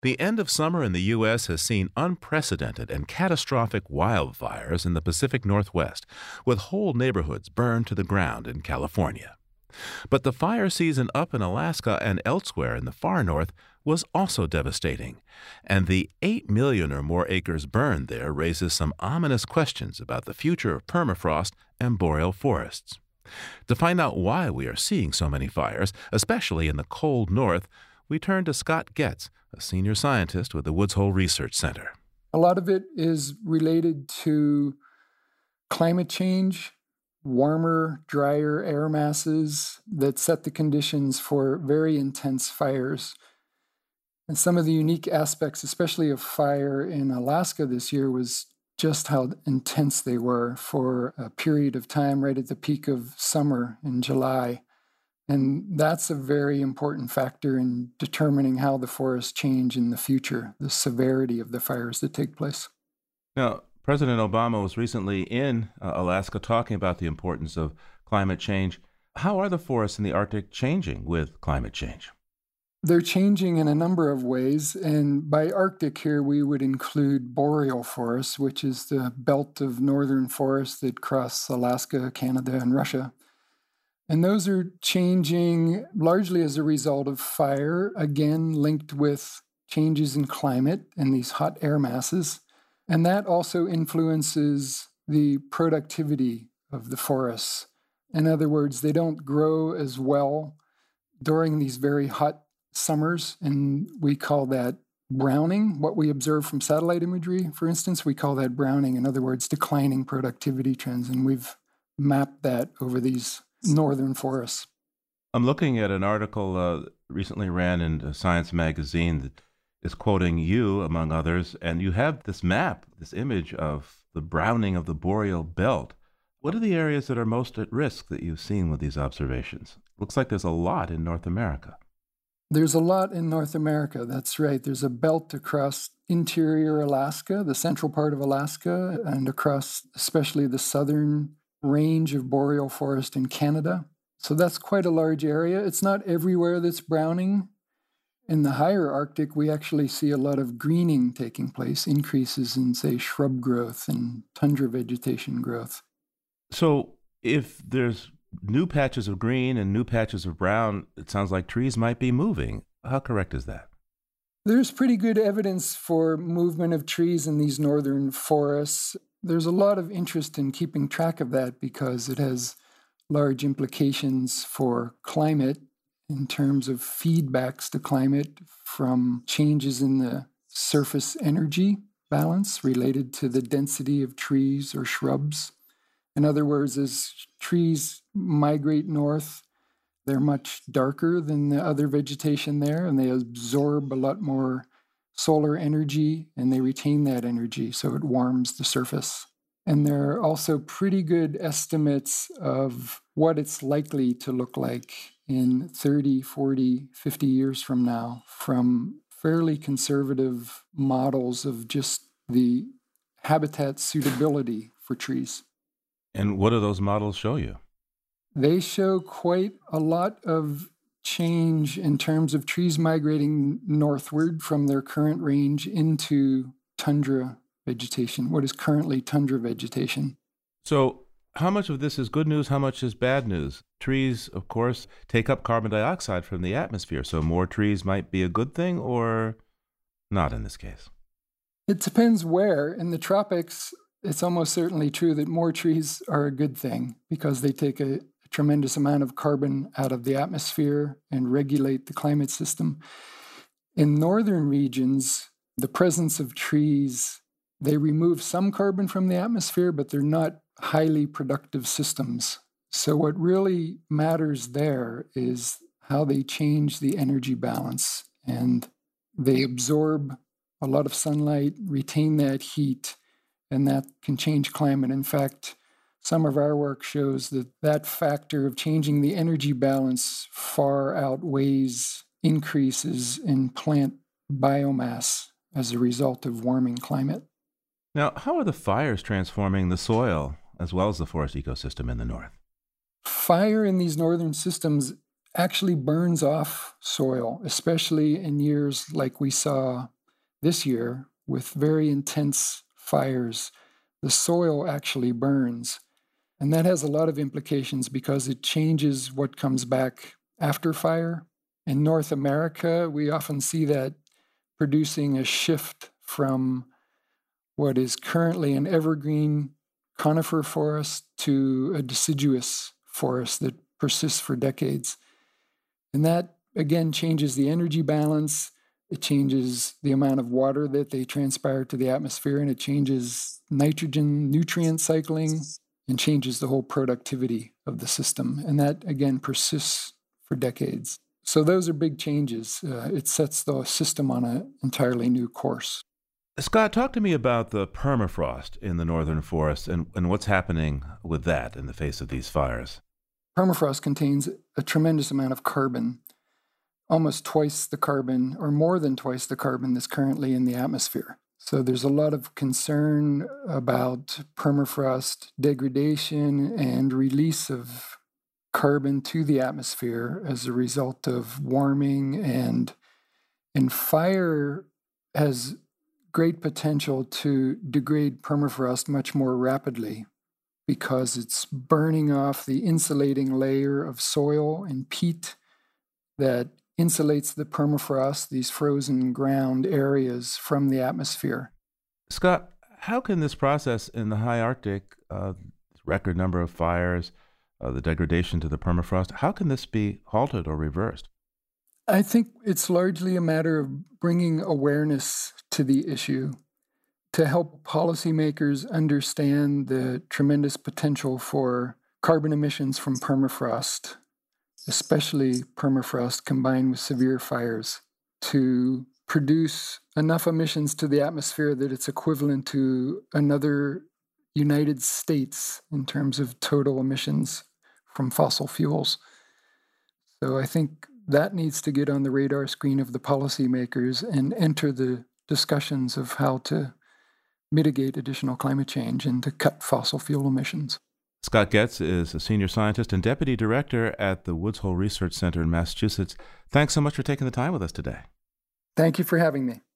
The end of summer in the U.S. has seen unprecedented and catastrophic wildfires in the Pacific Northwest, with whole neighborhoods burned to the ground in California. But the fire season up in Alaska and elsewhere in the far north was also devastating, and the 8 million or more acres burned there raises some ominous questions about the future of permafrost and boreal forests. To find out why we are seeing so many fires, especially in the cold north, we turn to Scott Getz, a senior scientist with the Woods Hole Research Center. A lot of it is related to climate change, warmer, drier air masses that set the conditions for very intense fires. And some of the unique aspects, especially of fire in Alaska this year, was just how intense they were for a period of time right at the peak of summer in July. And that's a very important factor in determining how the forests change in the future, the severity of the fires that take place. Now, President Obama was recently in Alaska talking about the importance of climate change. How are the forests in the Arctic changing with climate change? They're changing in a number of ways, and by Arctic here we would include boreal forests, which is the belt of northern forests that cross Alaska, Canada, and Russia. And those are changing largely as a result of fire, again linked with changes in climate and these hot air masses. And that also influences the productivity of the forests. In other words, they don't grow as well during these very hot summers, and we call that browning. What we observe from satellite imagery, for instance, we call that browning. In other words, declining productivity trends, and we've mapped that over these northern forests. I'm looking at an article recently ran in Science magazine that is quoting you, among others, and you have this map, this image of the browning of the boreal belt. What are the areas that are most at risk that you've seen with these observations? Looks like there's a lot in North America. There's a lot in North America, that's right. There's a belt across interior Alaska, the central part of Alaska, and across especially the southern range of boreal forest in Canada. So that's quite a large area. It's not everywhere that's browning. In the higher Arctic, we actually see a lot of greening taking place, increases in, say, shrub growth and tundra vegetation growth. So if there's new patches of green and new patches of brown, it sounds like trees might be moving. How correct is that? There's pretty good evidence for movement of trees in these northern forests. There's a lot of interest in keeping track of that because it has large implications for climate in terms of feedbacks to climate from changes in the surface energy balance related to the density of trees or shrubs. In other words, as trees migrate north, they're much darker than the other vegetation there, and they absorb a lot more solar energy, and they retain that energy, so it warms the surface. And there are also pretty good estimates of what it's likely to look like in 30, 40, 50 years from now from fairly conservative models of just the habitat suitability for trees. And what do those models show you? They show quite a lot of change in terms of trees migrating northward from their current range into tundra vegetation, what is currently tundra vegetation. So how much of this is good news? How much is bad news? Trees, of course, take up carbon dioxide from the atmosphere, so more trees might be a good thing or not in this case? It depends where. In the tropics, it's almost certainly true that more trees are a good thing because they take a tremendous amount of carbon out of the atmosphere and regulate the climate system. In northern regions, the presence of trees, they remove some carbon from the atmosphere, but they're not highly productive systems. So what really matters there is how they change the energy balance, and they absorb a lot of sunlight, retain that heat, and that can change climate. In fact, some of our work shows that that factor of changing the energy balance far outweighs increases in plant biomass as a result of warming climate. Now, how are the fires transforming the soil as well as the forest ecosystem in the north? Fire in these northern systems actually burns off soil, especially in years like we saw this year with very intense fires. The soil actually burns. And that has a lot of implications because it changes what comes back after fire. In North America, we often see that producing a shift from what is currently an evergreen conifer forest to a deciduous forest that persists for decades. And that, again, changes the energy balance. It changes the amount of water that they transpire to the atmosphere, and it changes nitrogen nutrient cycling and changes the whole productivity of the system. And that, again, persists for decades. So those are big changes. It sets the system on an entirely new course. Scott, talk to me about the permafrost in the northern forests and what's happening with that in the face of these fires. Permafrost contains a tremendous amount of carbon, almost twice the carbon or more than twice the carbon that's currently in the atmosphere. So there's a lot of concern about permafrost degradation and release of carbon to the atmosphere as a result of warming, and fire has great potential to degrade permafrost much more rapidly because it's burning off the insulating layer of soil and peat that insulates the permafrost, these frozen ground areas, from the atmosphere. Scott, how can this process in the high Arctic, record number of fires, the degradation to the permafrost, how can this be halted or reversed? I think it's largely a matter of bringing awareness to the issue to help policymakers understand the tremendous potential for carbon emissions from permafrost, especially permafrost combined with severe fires, to produce enough emissions to the atmosphere that it's equivalent to another United States in terms of total emissions from fossil fuels. So I think that needs to get on the radar screen of the policymakers and enter the discussions of how to mitigate additional climate change and to cut fossil fuel emissions. Scott Getz is a senior scientist and deputy director at the Woods Hole Research Center in Massachusetts. Thanks so much for taking the time with us today. Thank you for having me.